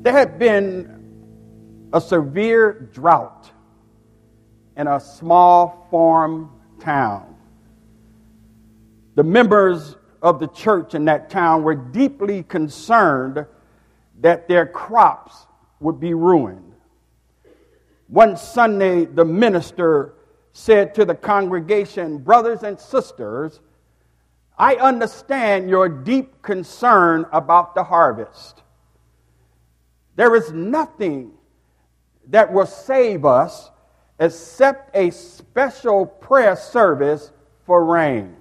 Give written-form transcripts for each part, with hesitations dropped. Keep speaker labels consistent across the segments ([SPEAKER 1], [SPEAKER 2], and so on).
[SPEAKER 1] There had been a severe drought in a small farm town. The members of the church in that town were deeply concerned that their crops would be ruined. One Sunday, the minister said to the congregation, "Brothers and sisters, I understand your deep concern about the harvest. There is nothing that will save us except a special prayer service for rain."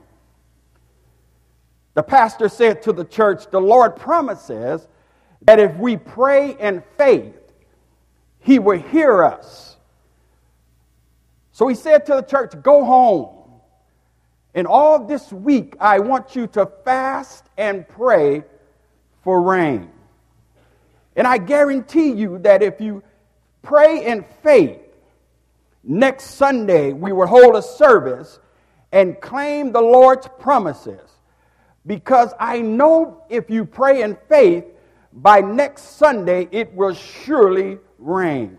[SPEAKER 1] The pastor said to the church, "The Lord promises that if we pray in faith, He will hear us." So he said to the church, "Go home. And all this week, I want you to fast and pray for rain. And I guarantee you that if you pray in faith, next Sunday we will hold a service and claim the Lord's promises. Because I know if you pray in faith, by next Sunday it will surely rain."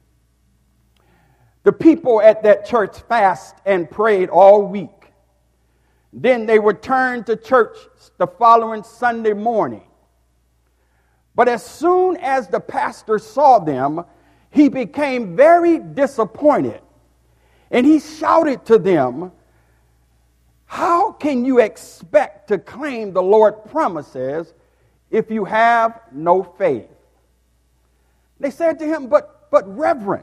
[SPEAKER 1] The people at that church fasted and prayed all week. Then they returned to church the following Sunday morning. But as soon as the pastor saw them, he became very disappointed. And he shouted to them, "How can you expect to claim the Lord's promises if you have no faith?" They said to him, But Reverend,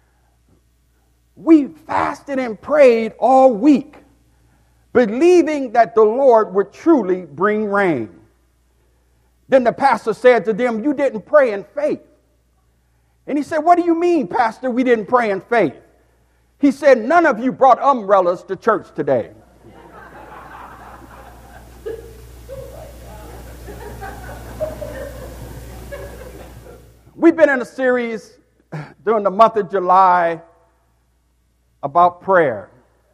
[SPEAKER 1] we fasted and prayed all week, believing that the Lord would truly bring rain." Then the pastor said to them, "You didn't pray in faith." And he said, "What do you mean, Pastor, we didn't pray in faith?" He said, "None of you brought umbrellas to church today." We've been in a series during the month of July about prayer.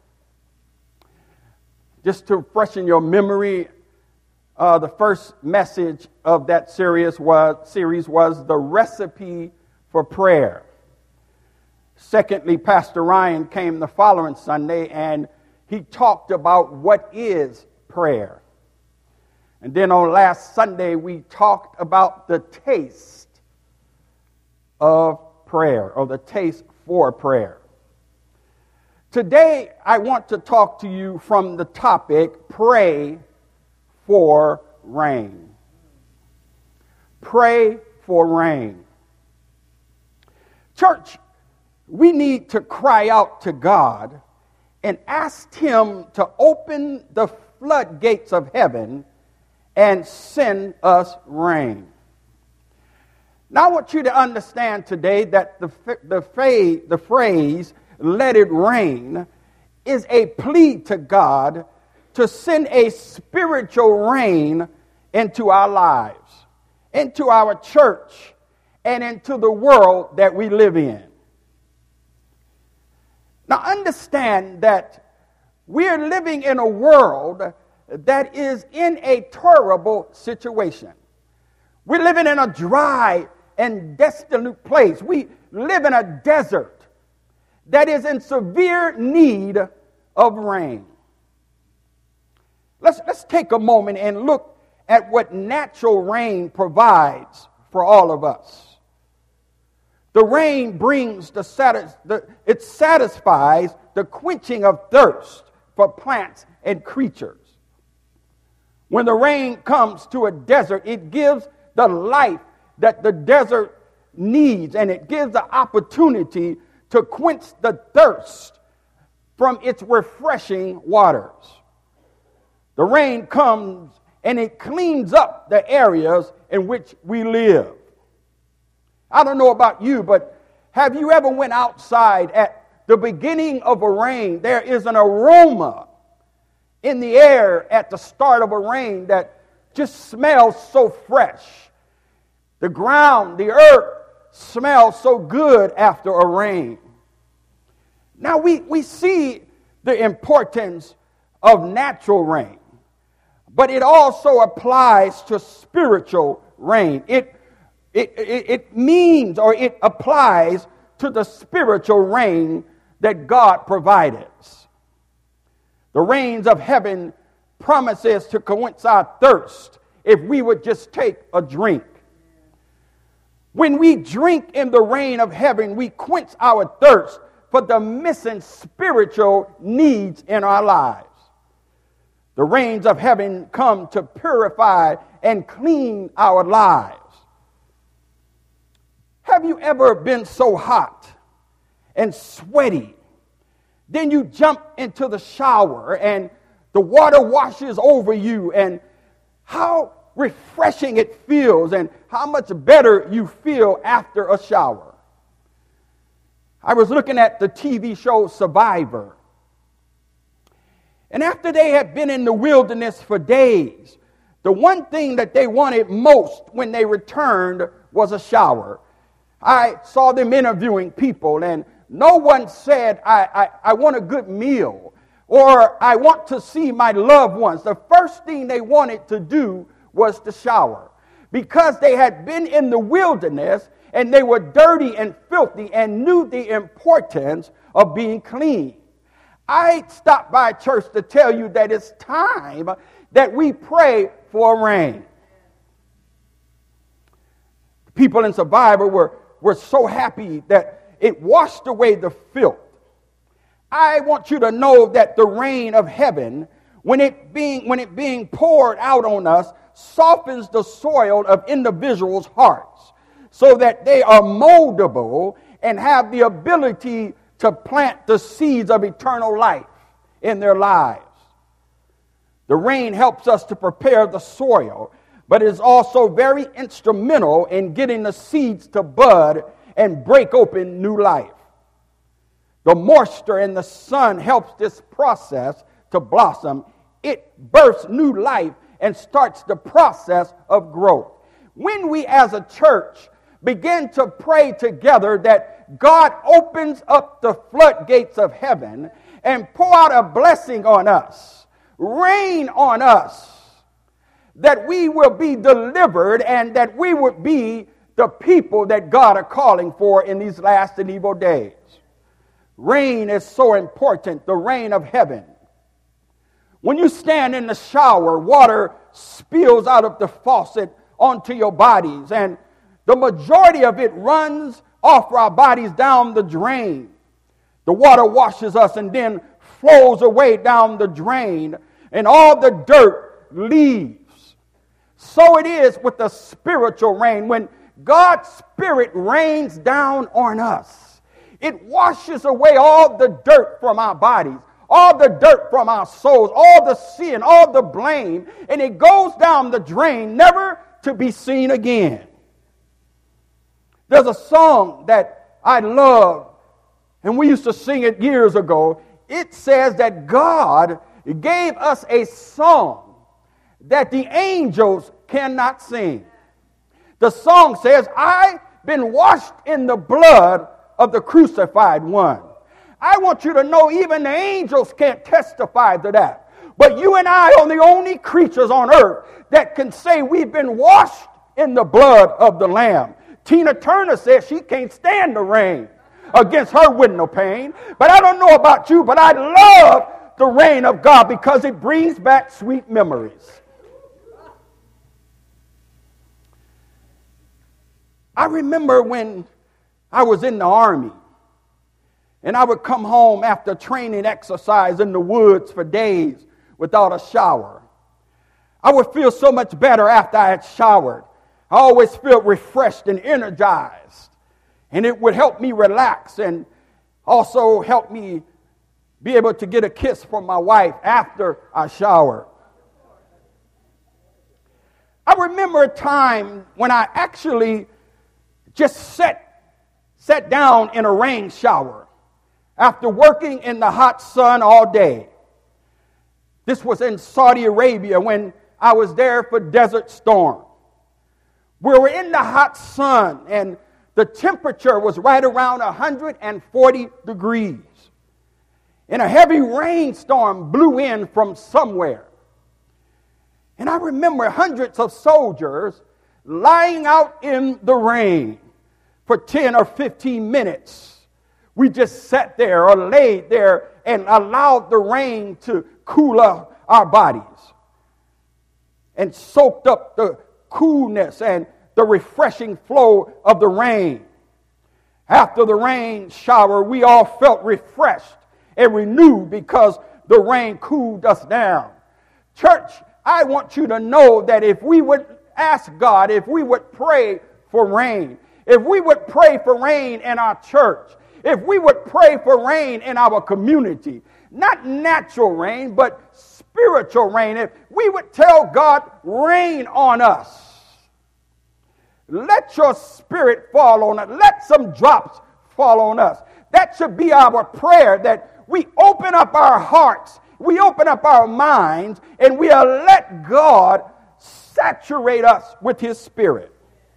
[SPEAKER 1] Just to freshen your memory, the first message of that series was the recipe for prayer. Secondly, Pastor Ryan came the following Sunday and he talked about what is prayer. And then on last Sunday, we talked about the taste of prayer, or the taste for prayer. Today, I want to talk to you from the topic, pray for rain. Pray for rain. Church, we need to cry out to God and ask Him to open the floodgates of heaven and send us rain. Now I want you to understand today that the phrase, "let it rain," is a plea to God to send a spiritual rain into our lives, into our church, and into the world that we live in. Now understand that we're living in a world that is in a terrible situation. We're living in a dry and desolate place. We live in a desert that is in severe need of rain. Let's take a moment and look at what natural rain provides for all of us. The rain brings it satisfies the quenching of thirst for plants and creatures. When the rain comes to a desert, it gives the life that the desert needs, and it gives the opportunity to quench the thirst from its refreshing waters. The rain comes and it cleans up the areas in which we live. I don't know about you, but have you ever went outside at the beginning of a rain? There is an aroma in the air at the start of a rain that just smells so fresh. The ground, the earth smells so good after a rain. Now we see the importance of natural rain, but it also applies to spiritual rain. It it means, or it applies to the spiritual rain that God provided. The rains of heaven promises to quench our thirst if we would just take a drink. When we drink in the rain of heaven, we quench our thirst for the missing spiritual needs in our lives. The rains of heaven come to purify and clean our lives. Have you ever been so hot and sweaty? Then you jump into the shower and the water washes over you, and how refreshing it feels and how much better you feel after a shower. I was looking at the TV show Survivor. And after they had been in the wilderness for days, the one thing that they wanted most when they returned was a shower. I saw them interviewing people, and no one said, I want a good meal, or I want to see my loved ones. The first thing they wanted to do was to shower, because they had been in the wilderness and they were dirty and filthy and knew the importance of being clean. I stopped by church to tell you that it's time that we pray for rain. People in Survivor were so happy that it washed away the filth. I want you to know that the rain of heaven, when it being poured out on us, softens the soil of individuals' hearts so that they are moldable and have the ability to plant the seeds of eternal life in their lives. The rain helps us to prepare the soil, but is also very instrumental in getting the seeds to bud and break open new life. The moisture in the sun helps this process to blossom. It births new life and starts the process of growth. When we as a church begin to pray together that God opens up the floodgates of heaven and pour out a blessing on us, rain on us, that we will be delivered and that we would be the people that God are calling for in these last and evil days. Rain is so important, the rain of heaven. When you stand in the shower, water spills out of the faucet onto your bodies, and the majority of it runs off our bodies down the drain. The water washes us and then flows away down the drain, and all the dirt leaves. So it is with the spiritual rain. When God's Spirit rains down on us, it washes away all the dirt from our bodies, all the dirt from our souls, all the sin, all the blame, and it goes down the drain, never to be seen again. There's a song that I love, and we used to sing it years ago. It says that God gave us a song that the angels cannot sing. The song says, I've been washed in the blood of the crucified one. I want you to know even the angels can't testify to that. But you and I are the only creatures on earth that can say we've been washed in the blood of the Lamb. Tina Turner says she can't stand the rain against her window pane. But I don't know about you, but I love the rain of God because it brings back sweet memories. I remember when I was in the army, and I would come home after training exercise in the woods for days without a shower. I would feel so much better after I had showered. I always felt refreshed and energized. And it would help me relax and also help me be able to get a kiss from my wife after I showered. I remember a time when I actually just sat down in a rain shower after working in the hot sun all day. This was in Saudi Arabia when I was there for Desert Storm. We were in the hot sun and the temperature was right around 140 degrees. And a heavy rainstorm blew in from somewhere. And I remember hundreds of soldiers lying out in the rain for 10 or 15 minutes. We just sat there or laid there and allowed the rain to cool our bodies and soaked up the coolness and the refreshing flow of the rain. After the rain shower, we all felt refreshed and renewed because the rain cooled us down. Church, I want you to know that if we would ask God, if we would pray for rain, if we would pray for rain in our church, if we would pray for rain in our community, not natural rain, but spiritual rain, if we would tell God, rain on us. Let your spirit fall on us. Let some drops fall on us. That should be our prayer, that we open up our hearts, we open up our minds, and we let God saturate us with His Spirit.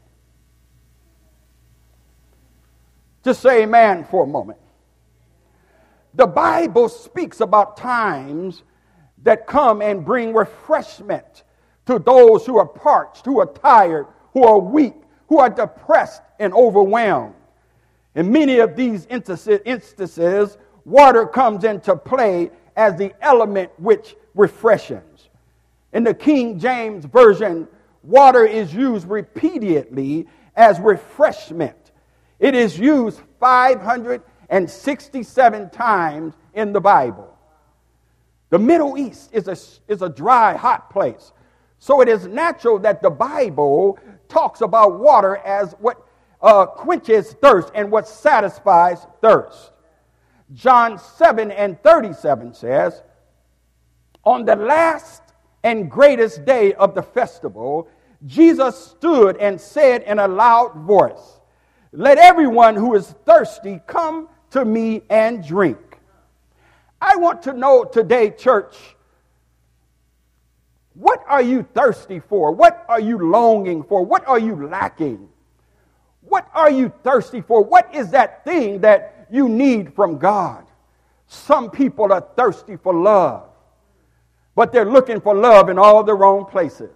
[SPEAKER 1] Just say amen for a moment. The Bible speaks about times that come and bring refreshment to those who are parched, who are tired, who are weak, who are depressed and overwhelmed. In many of these instances, water comes into play as the element which refreshes. In the King James Version, water is used repeatedly as refreshment. It is used 567 times in the Bible. The Middle East is a dry, hot place. So it is natural that the Bible talks about water as what quenches thirst and what satisfies thirst. John 7:37 says, on the last and greatest day of the festival, Jesus stood and said in a loud voice, let everyone who is thirsty come to me and drink. I want to know today, church, what are you thirsty for? What are you longing for? What are you lacking? What are you thirsty for? What is that thing that you need from God? Some people are thirsty for love, but they're looking for love in all the wrong places.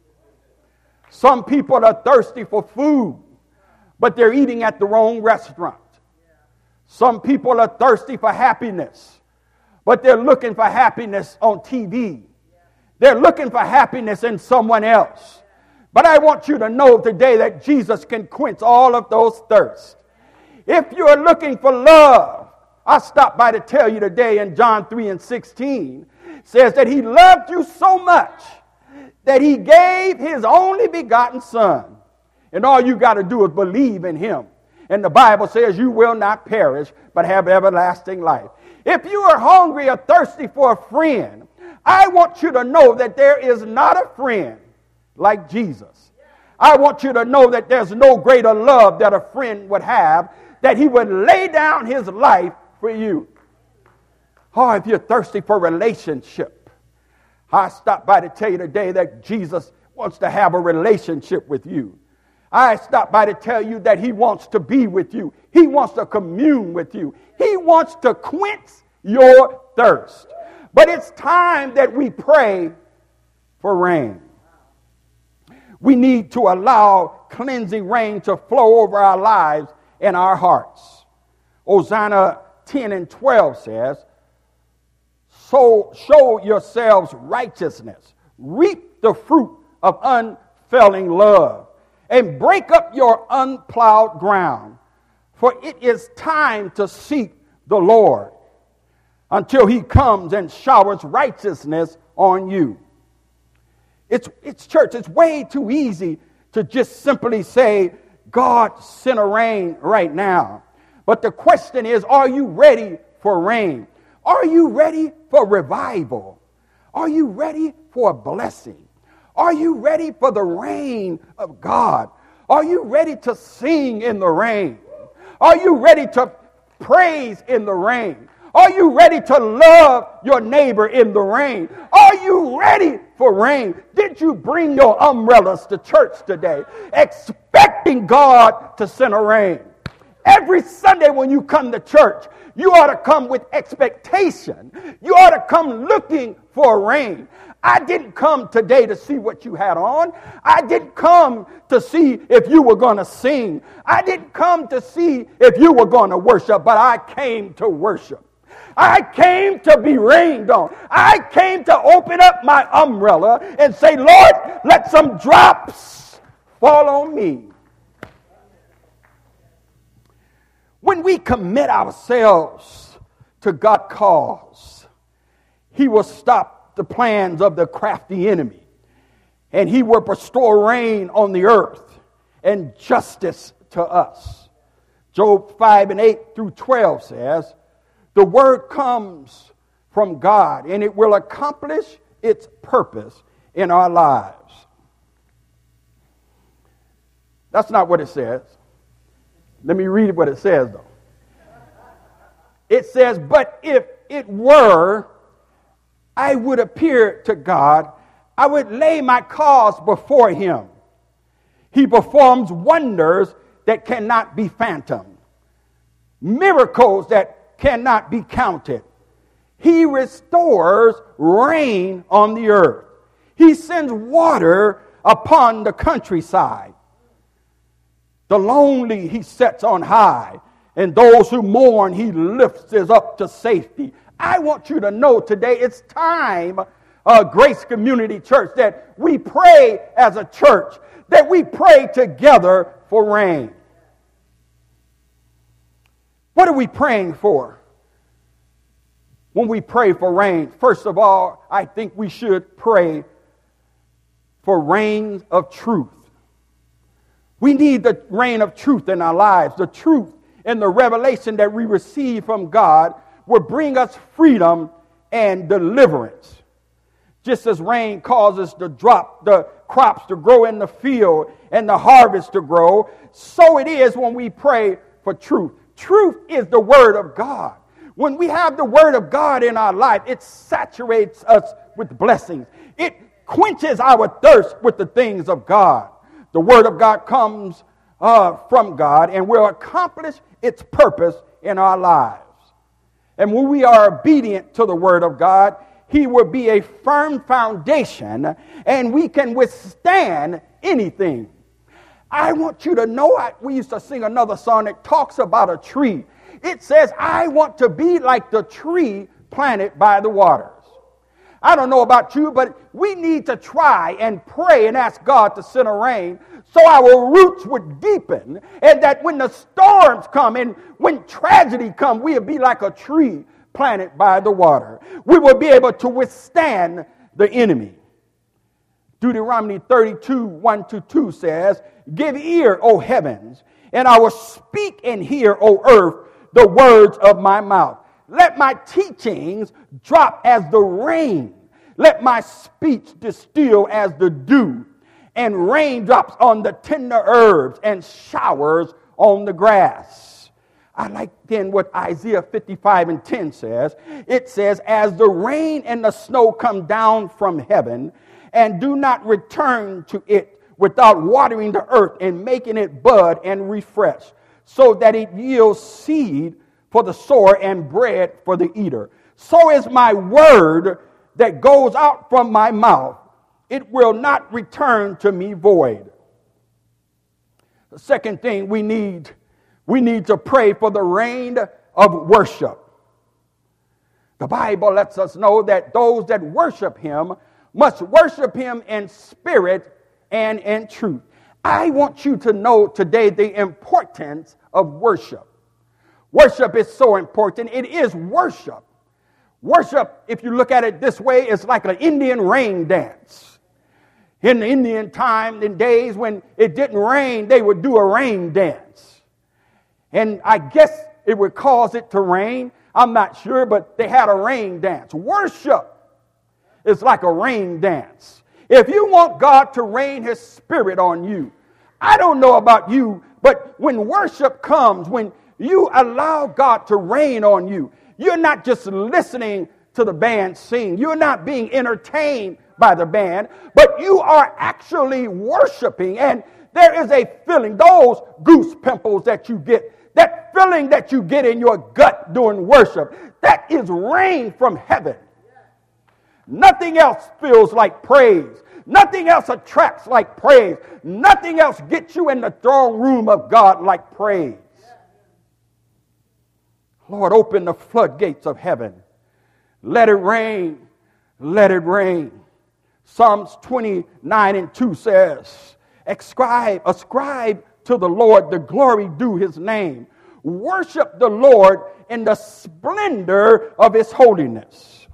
[SPEAKER 1] Some people are thirsty for food, but they're eating at the wrong restaurant. Some people are thirsty for happiness, but they're looking for happiness on TV. They're looking for happiness in someone else. But I want you to know today that Jesus can quench all of those thirsts. If you're looking for love, I stopped by to tell you today in John 3:16, says that He loved you so much that He gave His only begotten Son. And all you got to do is believe in Him. And the Bible says you will not perish, but have everlasting life. If you are hungry or thirsty for a friend, I want you to know that there is not a friend like Jesus. I want you to know that there's no greater love that a friend would have, that He would lay down His life for you. Oh, if you're thirsty for relationship, I stopped by to tell you today that Jesus wants to have a relationship with you. I stopped by to tell you that He wants to be with you. He wants to commune with you. He wants to quench your thirst. But it's time that we pray for rain. We need to allow cleansing rain to flow over our lives and our hearts. Hosanna 10:12 says, so show yourselves righteousness, reap the fruit of unfailing love, and break up your unplowed ground. For it is time to seek the Lord until He comes and showers righteousness on you. It's church, it's way too easy to just simply say, God, send a rain right now. But the question is, are you ready for rain? Are you ready for revival? Are you ready for a blessing? Are you ready for the rain of God? Are you ready to sing in the rain? Are you ready to praise in the rain? Are you ready to love your neighbor in the rain? Are you ready for rain? Did you bring your umbrellas to church today, expecting God to send a rain? Every Sunday when you come to church, you ought to come with expectation. You ought to come looking for rain. I didn't come today to see what you had on. I didn't come to see if you were going to sing. I didn't come to see if you were going to worship, but I came to worship. I came to be rained on. I came to open up my umbrella and say, Lord, let some drops fall on me. When we commit ourselves to God's cause, He will stop the plans of the crafty enemy, and He will bestow rain on the earth and justice to us. Job 5:8-12 says, the word comes from God, and it will accomplish its purpose in our lives. That's not what it says. Let me read what it says, though. It says, but if it were, I would appear to God. I would lay my cause before Him. He performs wonders that cannot be fathomed, miracles that cannot be counted. He restores rain on the earth. He sends water upon the countryside. The lonely He sets on high, and those who mourn He lifts us up to safety. I want you to know today it's time, Grace Community Church, that we pray as a church, that we pray together for rain. What are we praying for when we pray for rain? First of all, I think we should pray for rain of truth. We need the rain of truth in our lives. The truth and the revelation that we receive from God will bring us freedom and deliverance. Just as rain causes the crops to grow in the field and the harvest to grow, so it is when we pray for truth. Truth is the Word of God. When we have the Word of God in our life, it saturates us with blessings. It quenches our thirst with the things of God. The Word of God comes from God and will accomplish its purpose in our lives. And when we are obedient to the Word of God, He will be a firm foundation and we can withstand anything. I want you to know, we used to sing another song that talks about a tree. It says, I want to be like the tree planted by the waters. I don't know about you, but we need to try and pray and ask God to send a rain so our roots would deepen, and that when the storms come and when tragedy comes, we'll be like a tree planted by the water. We will be able to withstand the enemy. Deuteronomy 32:1-2 says, give ear, O heavens, and I will speak and hear, O earth, the words of my mouth. Let my teachings drop as the rain. Let my speech distill as the dew, and raindrops on the tender herbs and showers on the grass. I like then what Isaiah 55:10 says. It says, as the rain and the snow come down from heaven and do not return to it without watering the earth and making it bud and refresh, so that it yields seed for the sower and bread for the eater. So is my word that goes out from my mouth. It will not return to me void. The second thing we need to pray for the rain of worship. The Bible lets us know that those that worship Him must worship Him in spirit and in truth. I want you to know today the importance of worship. Worship is so important. It is worship. Worship, if you look at it this way, is like an Indian rain dance. In the Indian time, in days when it didn't rain, they would do a rain dance. And I guess it would cause it to rain. I'm not sure, but they had a rain dance. Worship is like a rain dance. If you want God to rain His Spirit on you, I don't know about you, but when worship comes, when you allow God to rain on you, you're not just listening to the band sing. You're not being entertained by the band, but you are actually worshiping. And there is a feeling, those goose pimples that you get that feeling that you get in your gut during worship, that is rain from heaven. Nothing else feels like praise. Nothing else attracts like praise. Nothing else gets you in the throne room of God like praise. Lord, open the floodgates of heaven. Let it rain. Let it rain. Psalms 29:2 says, ascribe to the Lord the glory due his name. Worship the Lord in the splendor of his holiness.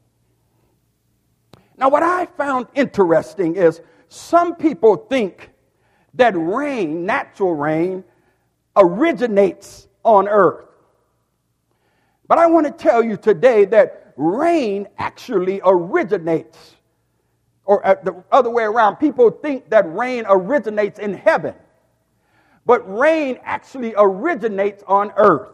[SPEAKER 1] Now, what I found interesting is some people think that rain, natural rain, originates on earth. But I want to tell you today that rain actually originates, or the other way around. People think that rain originates in heaven. But rain actually originates on earth.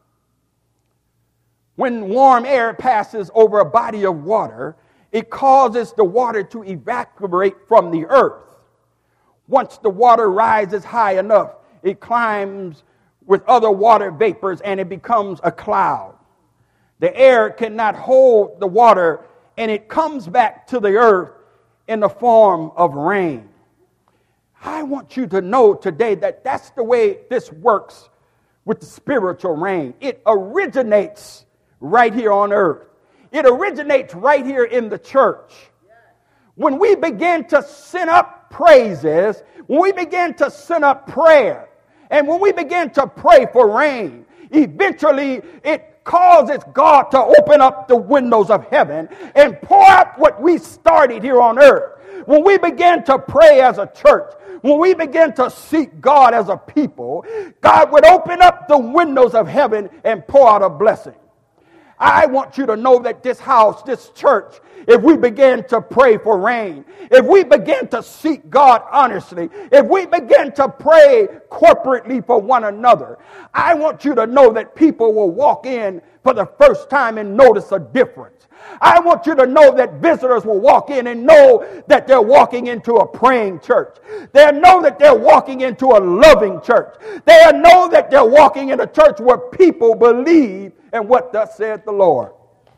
[SPEAKER 1] When warm air passes over a body of water, it causes the water to evaporate from the earth. Once the water rises high enough, it climbs with other water vapors and it becomes a cloud. The air cannot hold the water and it comes back to the earth in the form of rain. I want you to know today that that's the way this works with the spiritual rain. It originates right here on earth. It originates right here in the church. When we begin to send up praises, when we begin to send up prayer, and when we begin to pray for rain, eventually it causes God to open up the windows of heaven and pour out what we started here on earth. When we begin to pray as a church, when we begin to seek God as a people, God would open up the windows of heaven and pour out a blessing. I want you to know that this house, this church, if we begin to pray for rain, if we begin to seek God honestly, if we begin to pray corporately for one another, I want you to know that people will walk in for the first time and notice a difference. I want you to know that visitors will walk in and know that they're walking into a praying church. They'll know that they're walking into a loving church. They'll know that they're walking in a church where people believe in what thus said the Lord.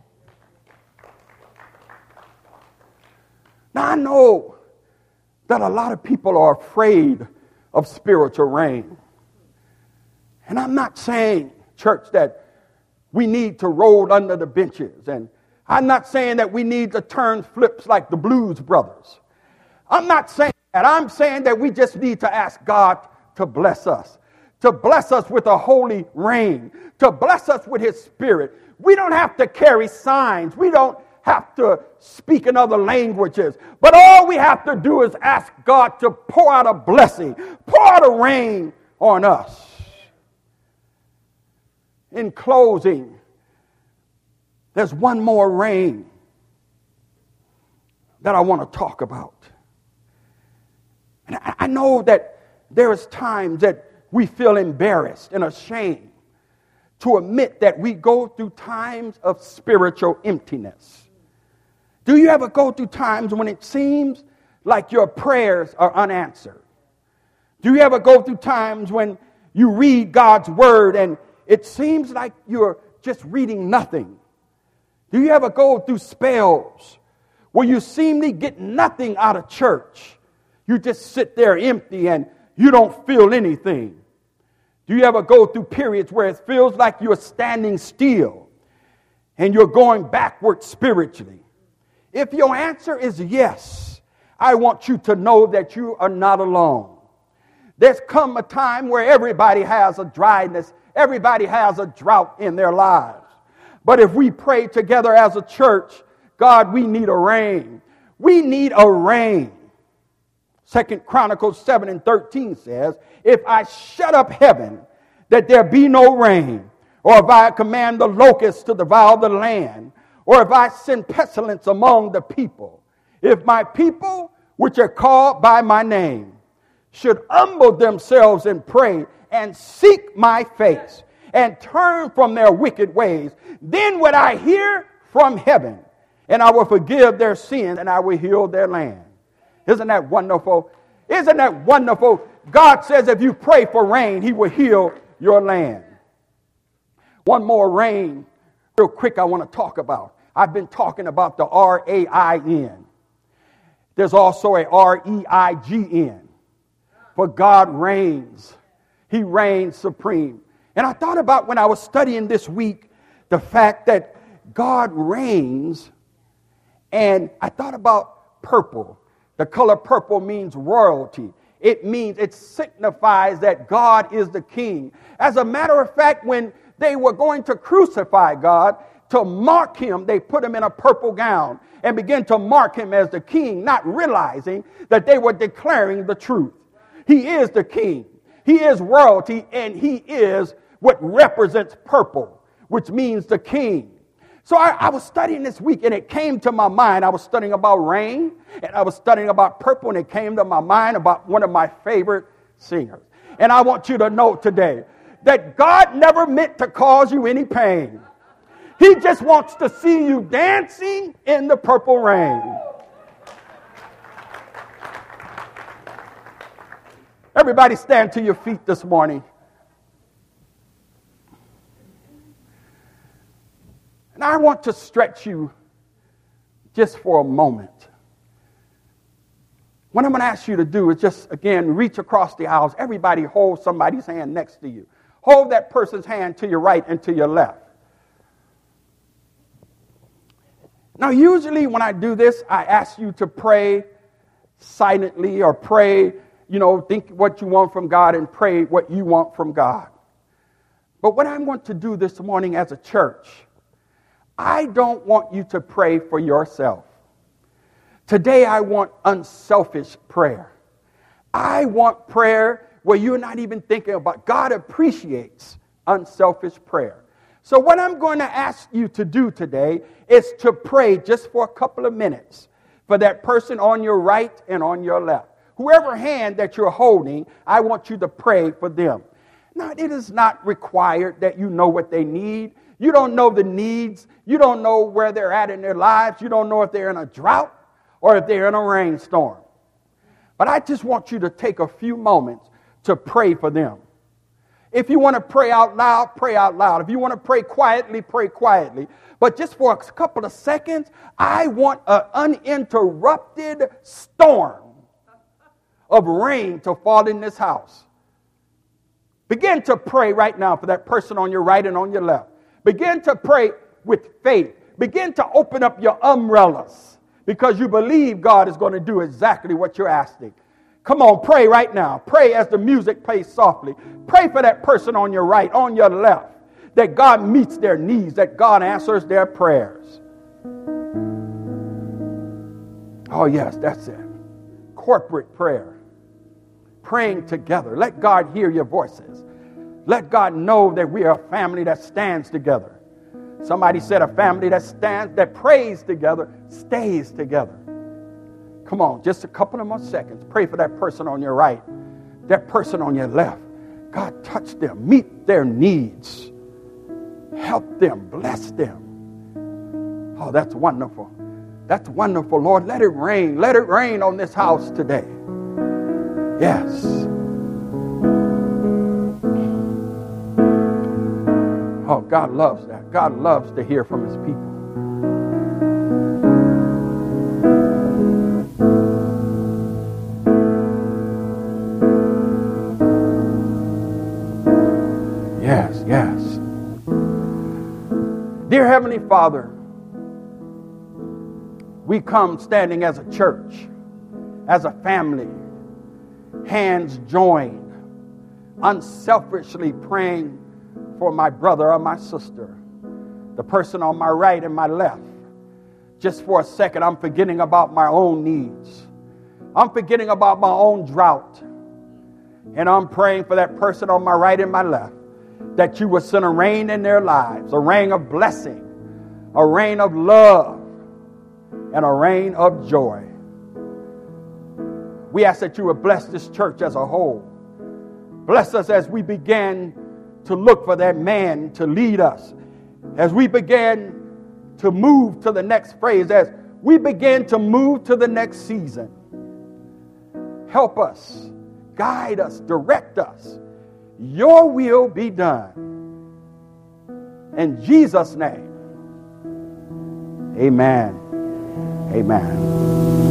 [SPEAKER 1] Now I know that a lot of people are afraid of spiritual rain. And I'm not saying, church, that we need to roll under the benches, and I'm not saying that we need to turn flips like the Blues Brothers. I'm not saying that. I'm saying that we just need to ask God to bless us with a holy rain, to bless us with his spirit. We don't have to carry signs. We don't have to speak in other languages. But all we have to do is ask God to pour out a blessing, pour out a rain on us. In closing, there's one more rain that I want to talk about. And I know that there is times that we feel embarrassed and ashamed to admit that we go through times of spiritual emptiness. Do you ever go through times when it seems like your prayers are unanswered? Do you ever go through times when you read God's word and it seems like you're just reading nothing? Do you ever go through spells where you seemingly get nothing out of church? You just sit there empty and you don't feel anything. Do you ever go through periods where it feels like you're standing still and you're going backward spiritually? If your answer is yes, I want you to know that you are not alone. There's come a time where everybody has a dryness, everybody has a drought in their lives. But if we pray together as a church, God, we need a rain. We need a rain. 2 Chronicles 7:13 says, if I shut up heaven, that there be no rain, or if I command the locusts to devour the land, or if I send pestilence among the people, if my people, which are called by my name, should humble themselves and pray and seek my face and turn from their wicked ways, then would I hear from heaven, and I will forgive their sins, and I will heal their land. Isn't that wonderful? Isn't that wonderful? God says if you pray for rain, he will heal your land. One more rain, real quick, I want to talk about. I've been talking about the R-A-I-N. There's also a R-E-I-G-N. For God reigns. He reigns supreme. And I thought about when I was studying this week, the fact that God reigns, and I thought about purple. The color purple means royalty. It signifies that God is the king. As a matter of fact, when they were going to crucify God, to mark him, they put him in a purple gown and began to mark him as the king, not realizing that they were declaring the truth. He is the king. He is royalty, and he is what represents purple, which means the king. So I was studying this week, and it came to my mind. I was studying about rain, and I was studying about purple, and it came to my mind about one of my favorite singers. And I want you to know today that God never meant to cause you any pain. He just wants to see you dancing in the purple rain. Everybody stand to your feet this morning. And I want to stretch you just for a moment. What I'm going to ask you to do is just, again, reach across the aisles. Everybody hold somebody's hand next to you. Hold that person's hand to your right and to your left. Now, usually when I do this, I ask you to pray silently or pray, think what you want from God and pray what you want from God. But what I want to do this morning as a church, I don't want you to pray for yourself. Today I want unselfish prayer. I want prayer where you're not even thinking about. God appreciates unselfish prayer. So what I'm going to ask you to do today is to pray just for a couple of minutes for that person on your right and on your left. Whoever hand that you're holding, I want you to pray for them. Now, it is not required that you know what they need. You don't know the needs. You don't know where they're at in their lives. You don't know if they're in a drought or if they're in a rainstorm. But I just want you to take a few moments to pray for them. If you want to pray out loud, pray out loud. If you want to pray quietly, pray quietly. But just for a couple of seconds, I want an uninterrupted storm of rain to fall in this house. Begin to pray right now for that person on your right and on your left. Begin to pray with faith. Begin to open up your umbrellas because you believe God is going to do exactly what you're asking. Come on, pray right now. Pray as the music plays softly. Pray for that person on your right, on your left, that God meets their needs, that God answers their prayers. Oh, yes, that's it. Corporate prayer. Praying together. Let God hear your voices. Let God know that we are a family that stands together. Somebody said a family that prays together, stays together. Come on, just a couple of more seconds. Pray for that person on your right, that person on your left. God, touch them, meet their needs, help them, bless them. Oh, that's wonderful. That's wonderful, Lord. Let it rain. Let it rain on this house today. Yes. Oh, God loves that. God loves to hear from his people. Yes, yes. Dear Heavenly Father, we come standing as a church, as a family, hands joined, unselfishly praying for my brother or my sister, the person on my right and my left. Just for a second, I'm forgetting about my own needs. I'm forgetting about my own drought. And I'm praying for that person on my right and my left, that you would send a rain in their lives, a rain of blessing, a rain of love, and a rain of joy. We ask that you would bless this church as a whole. Bless us as we begin to look for that man to lead us, as we begin to move to the next phase, as we begin to move to the next season. Help us, guide us, direct us, your will be done. In Jesus' name, amen. Amen.